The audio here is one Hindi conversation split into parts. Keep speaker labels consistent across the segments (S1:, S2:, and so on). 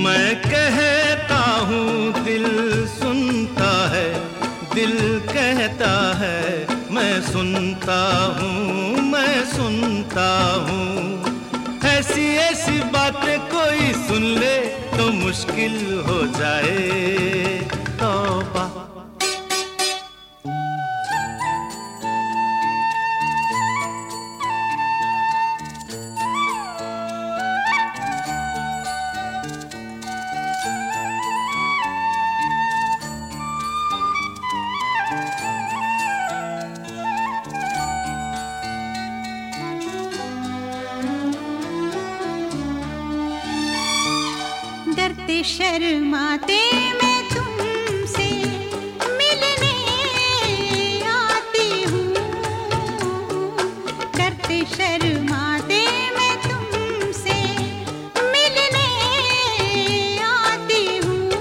S1: मैं कहता हूँ दिल सुनता है, दिल कहता है मैं सुनता हूँ, मैं सुनता हूँ। ऐसी ऐसी बातें कोई सुन ले तो मुश्किल हो जाए तौबा।
S2: डरते शर्माते मैं तुमसे मिलने आती हूँ, डरते शर्माते मैं तुमसे मिलने आती हूँ।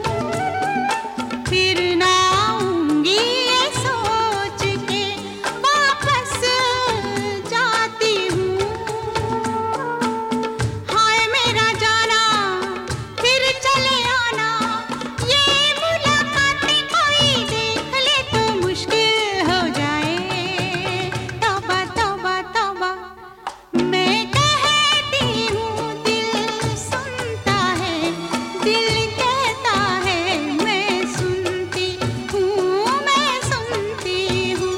S2: फिर ना आऊंगी ये सोच के वापस जाती हूँ। हाय मेरा जाना फिर चले आना, ये मुलाकातें कोई देख ले तो मुश्किल हो जाए तौबा तौबा तौबा। मैं कहती हूँ दिल सुनता है, दिल कहता है मैं सुनती हूँ, मैं सुनती हूँ।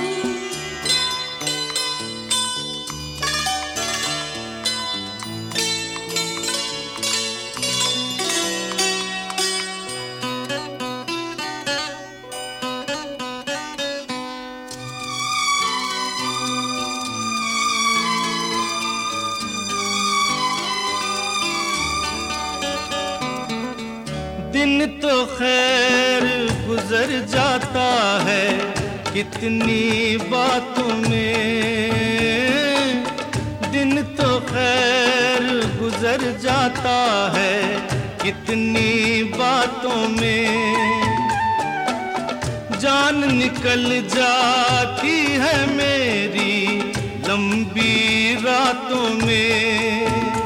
S1: दिन तो खैर गुजर जाता है कितनी बातों में, दिन तो खैर गुजर जाता है कितनी बातों में। जान निकल जाती है मेरी लंबी रातों में,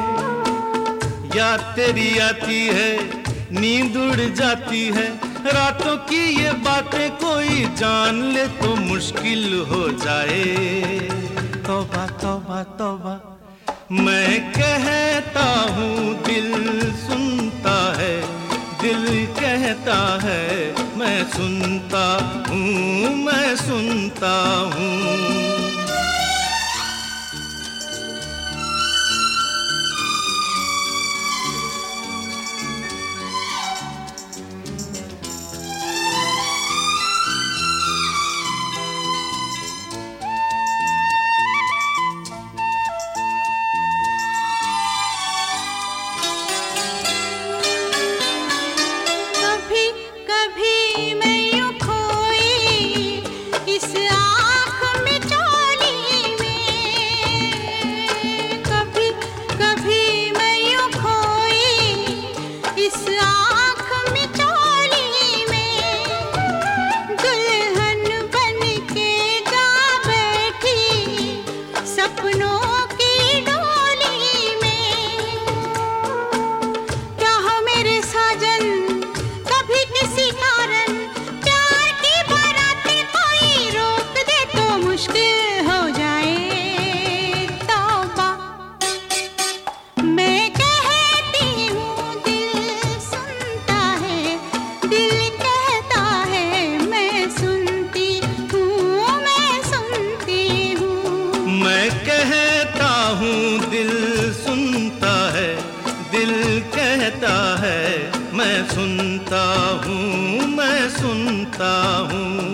S1: याद तेरी आती है नींद उड़ जाती है, रातों की ये बातें कोई जान ले तो मुश्किल हो जाए तौबा तौबा तौबा। मैं कहता हूँ दिल सुनता है, दिल कहता है मैं सुनता हूँ, मैं सुनता हूँ।
S2: कभी मैं यूं खोई इस आँख में चोली में, कभी कभी मैं यूं खोई इस आँख में चोली में। दुल्हन बन के जा बैठी सपनों की डोली में। क्या हो मेरे साजन कभी किसी कारण प्यार की बारातें कोई रोक दे तो मुश्किल हो जाए तौबा। मैं कहती हूँ दिल सुनता है, दिल कहता है मैं सुनती हूँ, मैं सुनती हूँ।
S1: मैं कहता हूँ दिल सुनता है, दिल कहता है मैं सुनता हूँ, मैं सुनता हूँ।